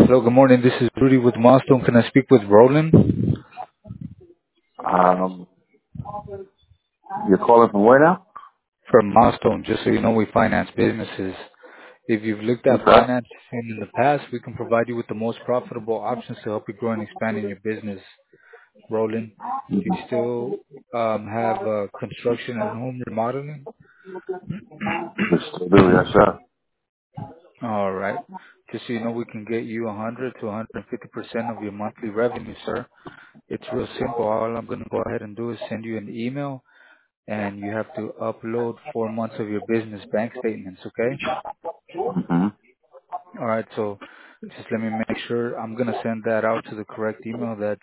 Hello, good morning. This is Rudy with Milestone. Can I speak with Roland? Um, you're calling from where now? From Milestone, just so you know, we finance businesses. If you've looked at Okay. financing in the past, we can provide you with the most profitable options to help you grow and expand in your business. Roland, do you still have construction and home remodeling? We still do, yes, sir. All right. Just so you know, we can get you 100 to 150% of your monthly revenue, sir. It's real simple. All I'm going to go ahead and do is send you an email, and you have to upload 4 months of your business bank statements, okay? Mm-hmm. All right, so just let me make sure I'm going to send that out to the correct email. That's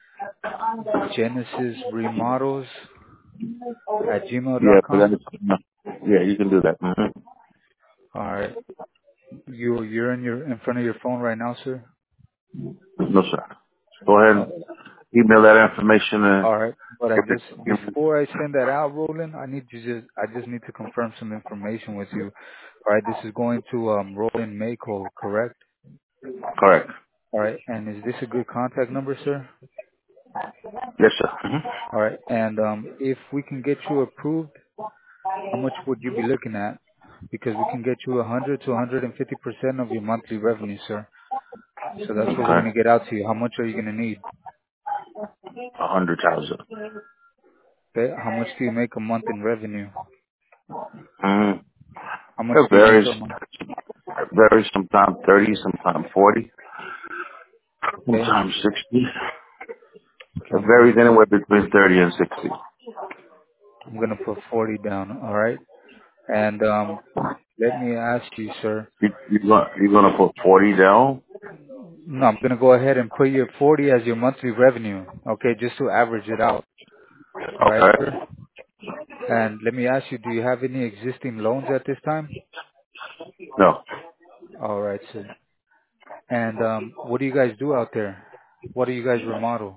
genesisremodels at Yeah, but gmail.com. that's, yeah, you can do that. Mm-hmm. All right. You're in front of your phone right now, sir? No, sir. Go ahead Uh, and email that information and all right. But get it. before I send that out, Roland, I just need to confirm some information with you. All right, this is going to Roland Mako, correct? Correct. All right, and is this a good contact number, sir? Yes, sir. Mm-hmm. All right. And if we can get you approved, how much would you be looking at? Because we can get you 100 to 150% of your monthly revenue, sir. So that's what we're Okay. going to get out to you. How much are you going to need? 100,000. Okay. How much do you make a month in revenue? Mm-hmm. How much It do you make varies. a month? It varies. Sometimes 30, sometimes 40, Okay. sometimes 60. Okay. It varies anywhere between 30 and 60. I'm going to put 40 down. All right. And let me ask you, sir. You're gonna put 40 down? No, I'm going to go ahead and put your 40 as your monthly revenue. Okay. Just to average it out. All right, Okay. sir. And let me ask you, do you have any existing loans at this time? No. All right, sir. And what do you guys do out there? What do you guys remodel?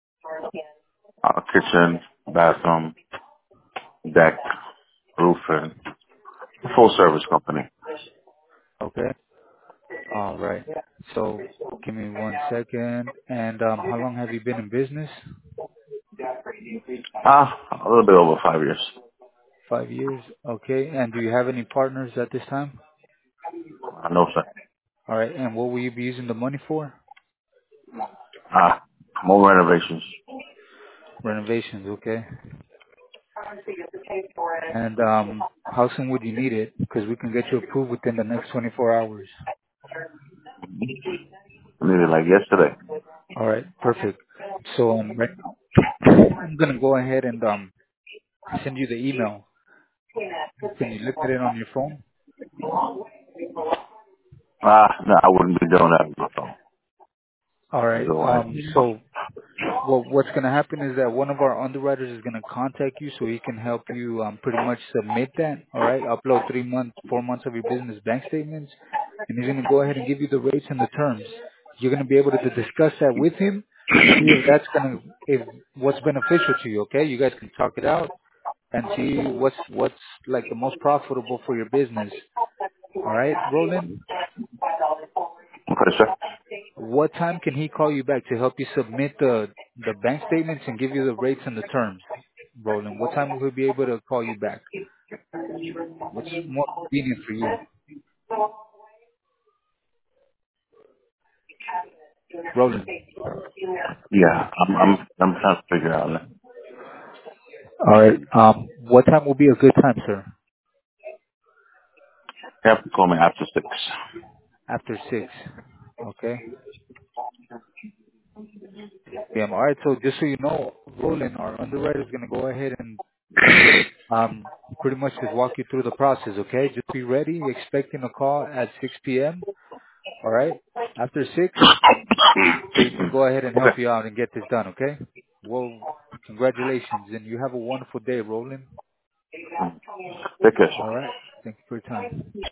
Kitchen, bathroom, deck, roofing. Full service company. Okay. All right. So give me 1 second. And how long have you been in business? A little bit over 5 years. 5 years. Okay. And do you have any partners at this time? No, sir. All right. And what will you be using the money for? Ah, more renovations. Renovations. Okay. And how soon would you need it? Because we can get you approved within the next 24 hours. I needed like yesterday. All right. Perfect. So right now, I'm gonna go ahead and send you the email. Can you look at it on your phone? No, I wouldn't be doing that with my phone. All I right. go ahead. So what's going to happen is that one of our underwriters is going to contact you so he can help you pretty much submit that. All right. Upload 3 months, 4 months of your business bank statements, and he's going to go ahead and give you the rates and the terms. You're going to be able to discuss that with him and see if that's going to, if what's beneficial to you. Okay. You guys can talk it out and see what's like the most profitable for your business. All right, Roland. Okay, sir. What time can he call you back to help you submit the bank statements and give you the rates and the terms, Roland? What time will he be able to call you back? What's more convenient for you, Roland? Yeah, I'm trying to figure out that. All right. What time will be a good time, sir? You have to call me after 6. After 6. Okay. Yeah. All right. So just so you know, Roland, our underwriter is going to go ahead and pretty much just walk you through the process. Okay. Just be ready, expecting a call at 6 p.m. All right. After 6. So he can go ahead and Okay. help you out and get this done, okay? Well, congratulations, and you have a wonderful day, Roland. Take care, sir. All right. Thank you for your time.